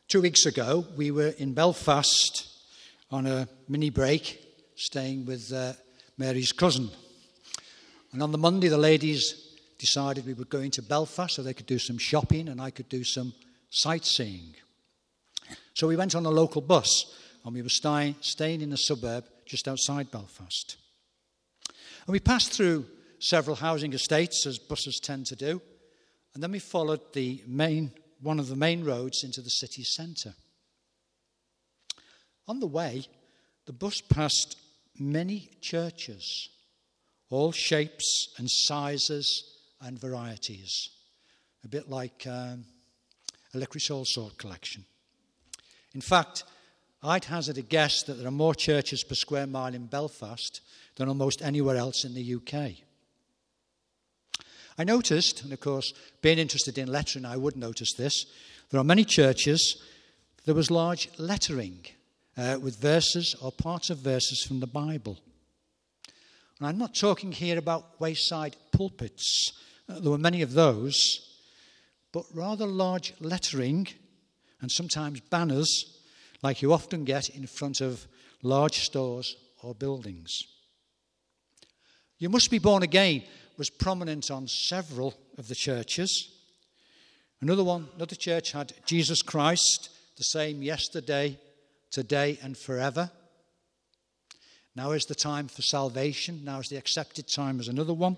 2 weeks ago, we were in Belfast on a mini break, staying with Mary's cousin. And on the Monday, the ladies decided we were going to Belfast so they could do some shopping and I could do some sightseeing. So we went on a local bus and we were staying in a suburb just outside Belfast. And we passed through several housing estates, as buses tend to do, and then we followed one of the main roads into the city centre. On the way, the bus passed many churches, all shapes and sizes and varieties, a bit like a licorice all sort collection. In fact, I'd hazard a guess that there are more churches per square mile in Belfast than almost anywhere else in the UK. I noticed, and of course, being interested in lettering, I would notice this, there are many churches, there was large lettering with verses or parts of verses from the Bible. And I'm not talking here about wayside pulpits. There were many of those, but rather large lettering and sometimes banners like you often get in front of large stores or buildings. "You must be born again" was prominent on several of the churches. Another church had "Jesus Christ, the same yesterday, today and forever." "Now is the time for salvation. Now is the accepted time" was another one.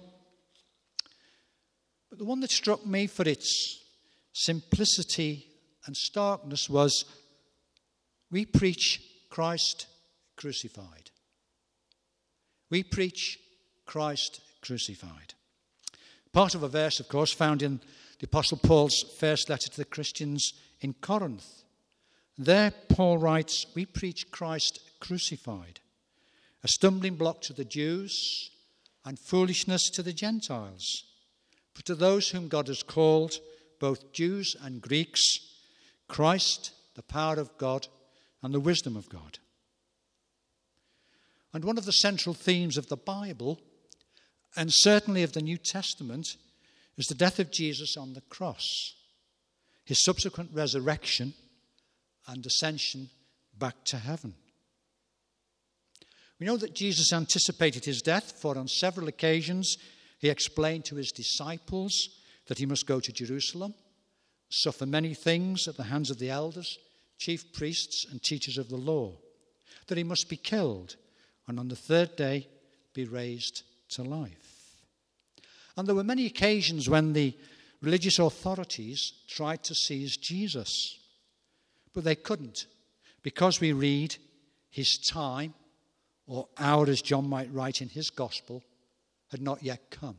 But the one that struck me for its simplicity and starkness was, "We preach Christ crucified." We preach Christ crucified. Part of a verse, of course, found in the Apostle Paul's first letter to the Christians in Corinth. There, Paul writes, "We preach Christ crucified, a stumbling block to the Jews and foolishness to the Gentiles. But to those whom God has called, both Jews and Greeks, Christ, the power of God and the wisdom of God." And one of the central themes of the Bible, and certainly of the New Testament, is the death of Jesus on the cross, his subsequent resurrection and ascension back to heaven. We know that Jesus anticipated his death, for on several occasions he explained to his disciples that he must go to Jerusalem, suffer many things at the hands of the elders, chief priests and teachers of the law, that he must be killed and on the third day be raised to life. And there were many occasions when the religious authorities tried to seize Jesus, but they couldn't, because we read his time, or hour as John might write in his gospel, had not yet come.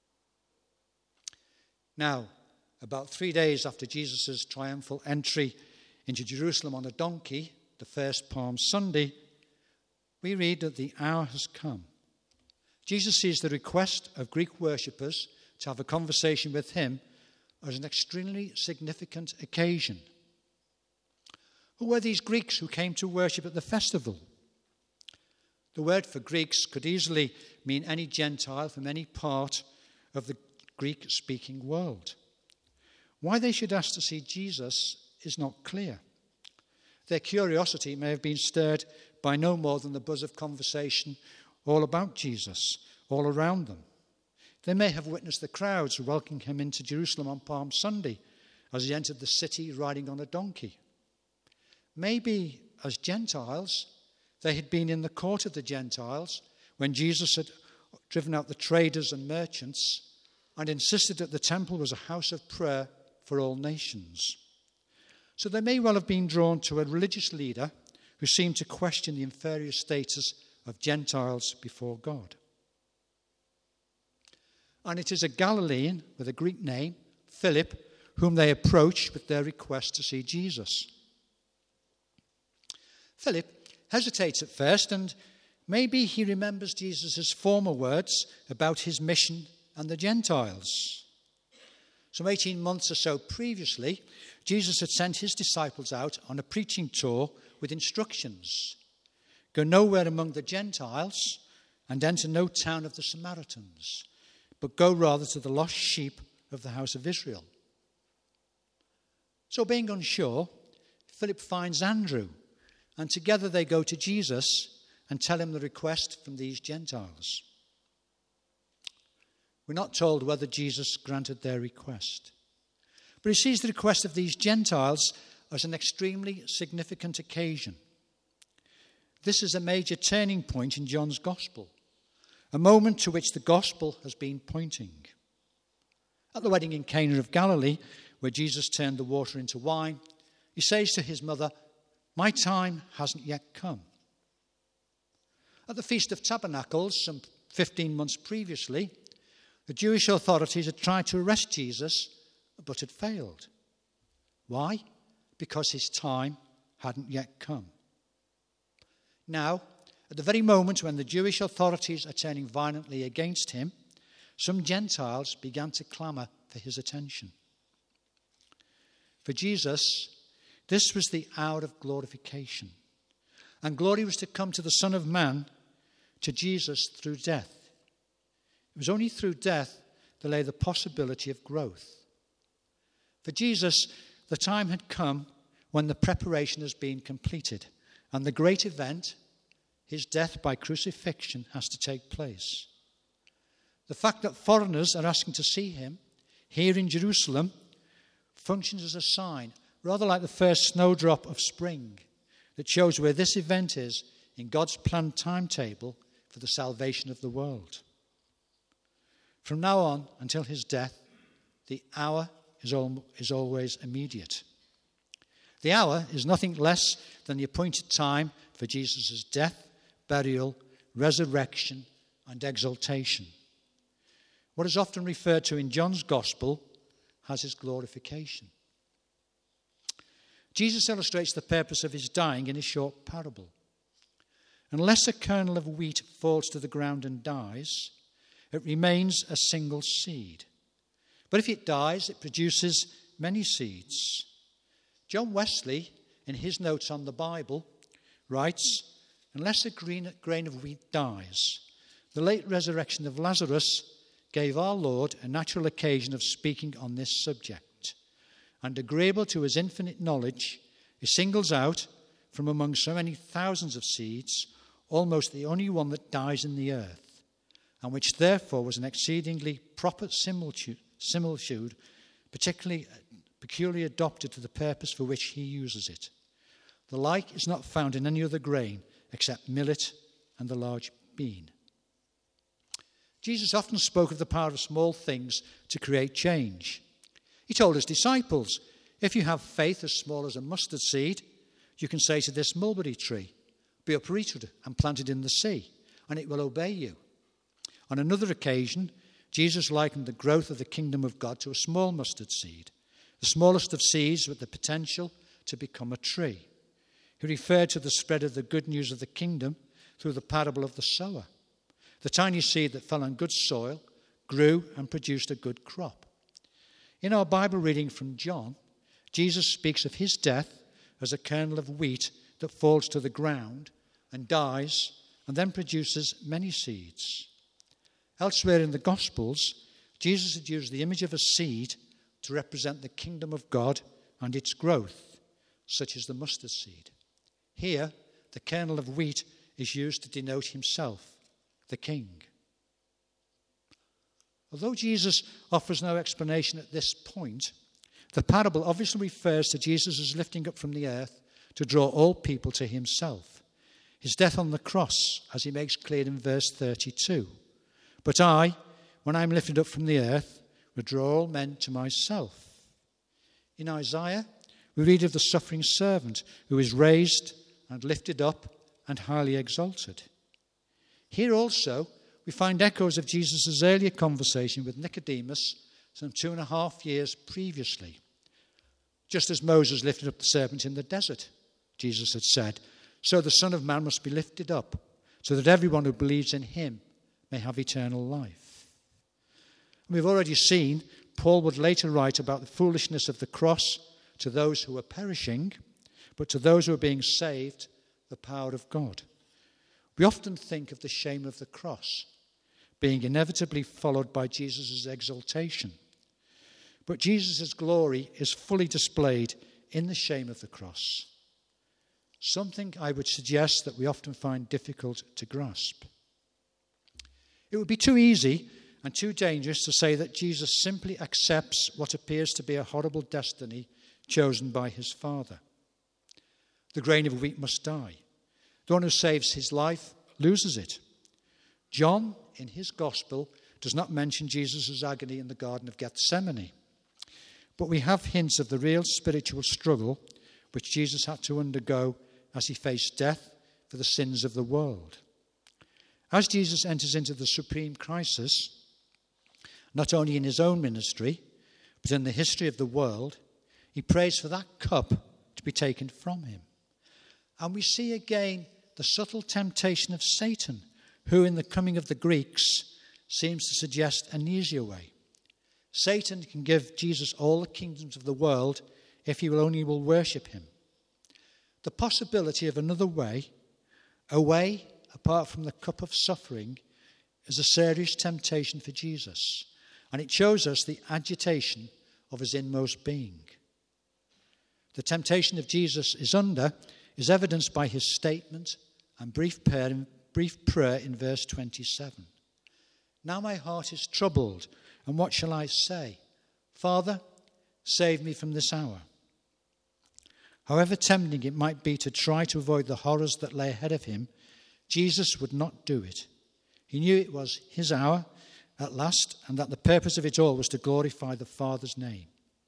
Now, about 3 days after Jesus' triumphal entry into Jerusalem on a donkey, the first Palm Sunday, we read that the hour has come. Jesus sees the request of Greek worshippers to have a conversation with him as an extremely significant occasion. Who were these Greeks who came to worship at the festival? The word for Greeks could easily mean any Gentile from any part of the Greek-speaking world. Why they should ask to see Jesus is not clear. Their curiosity may have been stirred by no more than the buzz of conversation all about Jesus, all around them. They may have witnessed the crowds welcoming him into Jerusalem on Palm Sunday as he entered the city riding on a donkey. Maybe, as Gentiles, they had been in the court of the Gentiles when Jesus had driven out the traders and merchants and insisted that the temple was a house of prayer for all nations. So they may well have been drawn to a religious leader who seemed to question the inferior status of Gentiles before God. And it is a Galilean with a Greek name, Philip, whom they approach with their request to see Jesus. Philip hesitates at first, and maybe he remembers Jesus' former words about his mission and the Gentiles. Some 18 months or so previously, Jesus had sent his disciples out on a preaching tour with instructions. Go nowhere among the Gentiles and enter no town of the Samaritans, but go rather to the lost sheep of the house of Israel. So being unsure, Philip finds Andrew, and together they go to Jesus and tell him the request from these Gentiles. We're not told whether Jesus granted their request, but he sees the request of these Gentiles as an extremely significant occasion. This is a major turning point in John's Gospel, a moment to which the Gospel has been pointing. At the wedding in Cana of Galilee, where Jesus turned the water into wine, he says to his mother, "My time hasn't yet come." At the Feast of Tabernacles, some 15 months previously, the Jewish authorities had tried to arrest Jesus, but had failed. Why? Because his time hadn't yet come. Now, at the very moment when the Jewish authorities are turning violently against him, some Gentiles began to clamour for his attention. For Jesus, this was the hour of glorification. And glory was to come to the Son of Man, to Jesus, through death. It was only through death there lay the possibility of growth. For Jesus, the time had come when the preparation has been completed, and the great event, his death by crucifixion, has to take place. The fact that foreigners are asking to see him here in Jerusalem functions as a sign, rather like the first snowdrop of spring, that shows where this event is in God's planned timetable for the salvation of the world. From now on until his death, the hour is always immediate. The hour is nothing less than the appointed time for Jesus' death, burial, resurrection, and exaltation. What is often referred to in John's Gospel as his glorification. Jesus illustrates the purpose of his dying in a short parable. Unless a kernel of wheat falls to the ground and dies, it remains a single seed. But if it dies, it produces many seeds. John Wesley, in his notes on the Bible, writes, "Unless a grain of wheat dies, the late resurrection of Lazarus gave our Lord a natural occasion of speaking on this subject. And agreeable to his infinite knowledge, he singles out, from among so many thousands of seeds, almost the only one that dies in the earth, and which therefore was an exceedingly proper similitude, peculiarly adopted to the purpose for which he uses it. The like is not found in any other grain except millet and the large bean." Jesus often spoke of the power of small things to create change. He told his disciples, "If you have faith as small as a mustard seed, you can say to this mulberry tree, 'Be uprooted and planted in the sea,' and it will obey you." On another occasion, Jesus likened the growth of the kingdom of God to a small mustard seed, the smallest of seeds with the potential to become a tree. He referred to the spread of the good news of the kingdom through the parable of the sower. The tiny seed that fell on good soil grew and produced a good crop. In our Bible reading from John, Jesus speaks of his death as a kernel of wheat that falls to the ground and dies and then produces many seeds. Elsewhere in the Gospels, Jesus had used the image of a seed to represent the kingdom of God and its growth, such as the mustard seed. Here, the kernel of wheat is used to denote himself, the king. Although Jesus offers no explanation at this point, the parable obviously refers to Jesus' lifting up from the earth to draw all people to himself. His death on the cross, as he makes clear in verse 32. "But I, when I am lifted up from the earth, will draw all men to myself." In Isaiah, we read of the suffering servant who is raised and lifted up and highly exalted. Here also, we find echoes of Jesus' earlier conversation with Nicodemus some 2.5 years previously. Just as Moses lifted up the serpent in the desert, Jesus had said, so the Son of Man must be lifted up, so that everyone who believes in him may have eternal life. And we've already seen Paul would later write about the foolishness of the cross to those who are perishing, but to those who are being saved, the power of God. We often think of the shame of the cross being inevitably followed by Jesus' exaltation. But Jesus' glory is fully displayed in the shame of the cross. Something I would suggest that we often find difficult to grasp. It would be too easy and too dangerous to say that Jesus simply accepts what appears to be a horrible destiny chosen by his Father. The grain of wheat must die. The one who saves his life loses it. John, in his gospel, does not mention Jesus' agony in the Garden of Gethsemane. But we have hints of the real spiritual struggle which Jesus had to undergo as he faced death for the sins of the world. As Jesus enters into the supreme crisis, not only in his own ministry, but in the history of the world, he prays for that cup to be taken from him. And we see again the subtle temptation of Satan, who in the coming of the Greeks seems to suggest an easier way. Satan can give Jesus all the kingdoms of the world if he will worship him. The possibility of another way, a way apart from the cup of suffering, is a serious temptation for Jesus. And it shows us the agitation of his inmost being. The temptation of Jesus is evidenced by his statement and brief prayer in verse 27. Now my heart is troubled, and what shall I say? Father, save me from this hour. However tempting it might be to try to avoid the horrors that lay ahead of him, Jesus would not do it. He knew it was his hour at last, and that the purpose of it all was to glorify the Father's name.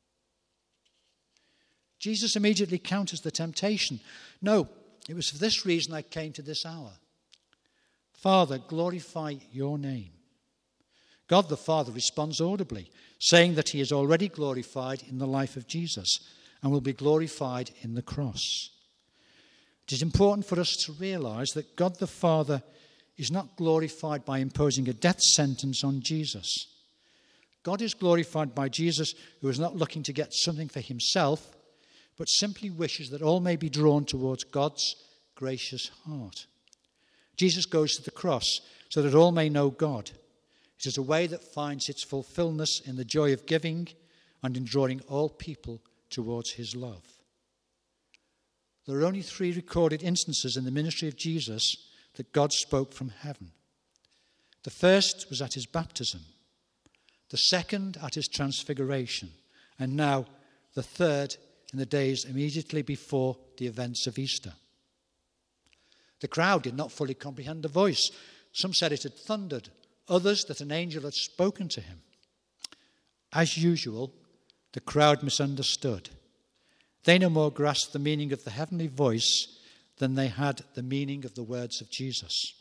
Jesus immediately counters the temptation. No, it was for this reason I came to this hour. Father, glorify your name. God the Father responds audibly, saying that he is already glorified in the life of Jesus and will be glorified in the cross. It is important for us to realize that God the Father is not glorified by imposing a death sentence on Jesus. God is glorified by Jesus, who is not looking to get something for himself, but simply wishes that all may be drawn towards God's gracious heart. Jesus goes to the cross so that all may know God. It is a way that finds its fulfillment in the joy of giving and in drawing all people towards his love. There are only 3 recorded instances in the ministry of Jesus that God spoke from heaven. The first was at his baptism, the second at his transfiguration, and now the third in the days immediately before the events of Easter. The crowd did not fully comprehend the voice. Some said it had thundered, others that an angel had spoken to him. As usual, the crowd misunderstood. They no more grasped the meaning of the heavenly voice than they had the meaning of the words of Jesus.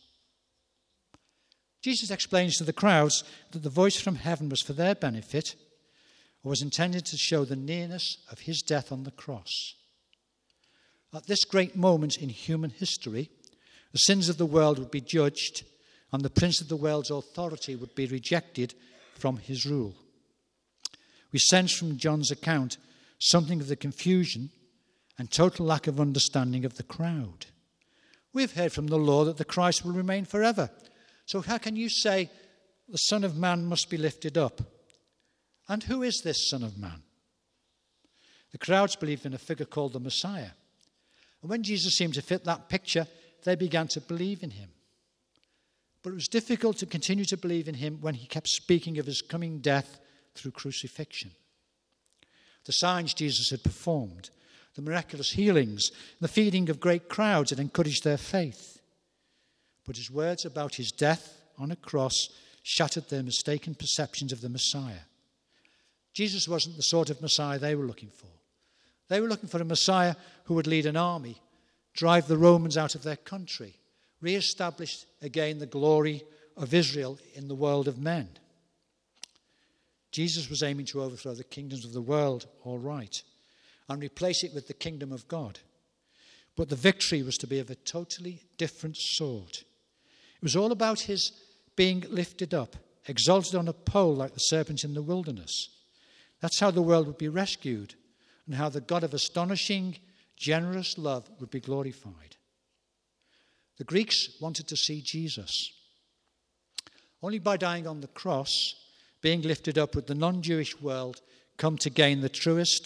Jesus explains to the crowds that the voice from heaven was for their benefit, or was intended to show the nearness of his death on the cross. At this great moment in human history, the sins of the world would be judged, and the prince of the world's authority would be rejected from his rule. We sense from John's account something of the confusion and total lack of understanding of the crowd. We've heard from the law that the Christ will remain forever. So how can you say the Son of Man must be lifted up? And who is this Son of Man? The crowds believed in a figure called the Messiah. And when Jesus seemed to fit that picture, they began to believe in him. But it was difficult to continue to believe in him when he kept speaking of his coming death through crucifixion. The signs Jesus had performed, the miraculous healings, the feeding of great crowds had encouraged their faith. But his words about his death on a cross shattered their mistaken perceptions of the Messiah. Jesus wasn't the sort of Messiah they were looking for. They were looking for a Messiah who would lead an army, drive the Romans out of their country, re-establish again the glory of Israel in the world of men. Jesus was aiming to overthrow the kingdoms of the world, all right, and replace it with the kingdom of God. But the victory was to be of a totally different sort. It was all about his being lifted up, exalted on a pole like the serpent in the wilderness. That's how the world would be rescued, and how the God of astonishing, generous love would be glorified. The Greeks wanted to see Jesus. Only by dying on the cross, being lifted up, would the non-Jewish world come to gain the truest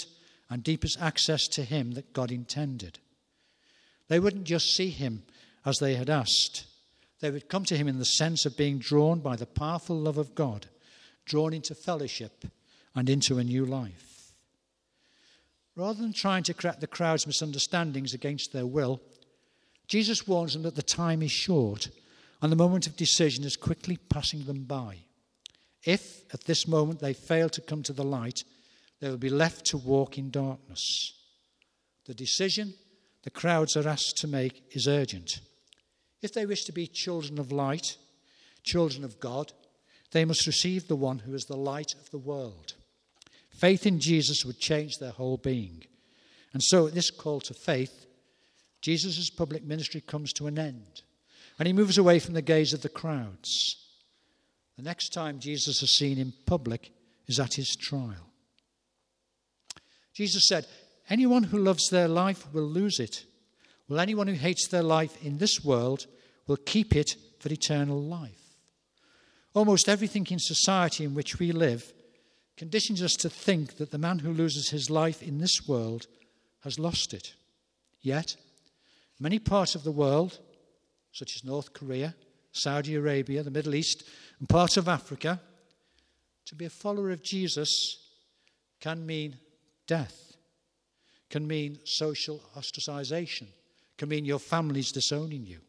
and deepest access to him that God intended. They wouldn't just see him as they had asked. They would come to him in the sense of being drawn by the powerful love of God, drawn into fellowship and into a new life. Rather than trying to correct the crowd's misunderstandings against their will, Jesus warns them that the time is short and the moment of decision is quickly passing them by. If, at this moment, they fail to come to the light, they will be left to walk in darkness. The decision the crowds are asked to make is urgent. If they wish to be children of light, children of God, they must receive the one who is the light of the world. Faith in Jesus would change their whole being. And so at this call to faith, Jesus' public ministry comes to an end, and he moves away from the gaze of the crowds. The next time Jesus is seen in public is at his trial. Jesus said, "Anyone who loves their life will lose it, while anyone who hates their life in this world will keep it for eternal life." Almost everything in society in which we live conditions us to think that the man who loses his life in this world has lost it. Yet, many parts of the world, such as North Korea, Saudi Arabia, the Middle East, and parts of Africa, to be a follower of Jesus can mean death, can mean social ostracization, can mean your family's disowning you.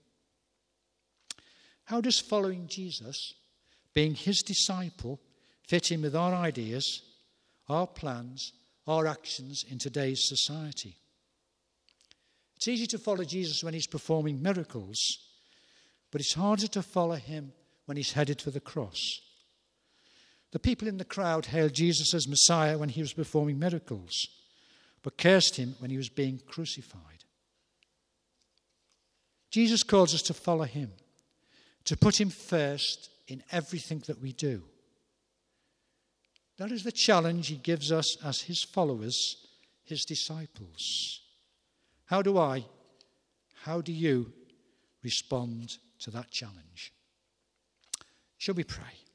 How does following Jesus, being his disciple, fit in with our ideas, our plans, our actions in today's society? It's easy to follow Jesus when he's performing miracles, but it's harder to follow him when he's headed for the cross. The people in the crowd hailed Jesus as Messiah when he was performing miracles, but cursed him when he was being crucified. Jesus calls us to follow him, to put him first in everything that we do. That is the challenge he gives us as his followers, his disciples. How do you respond to that challenge? Shall we pray?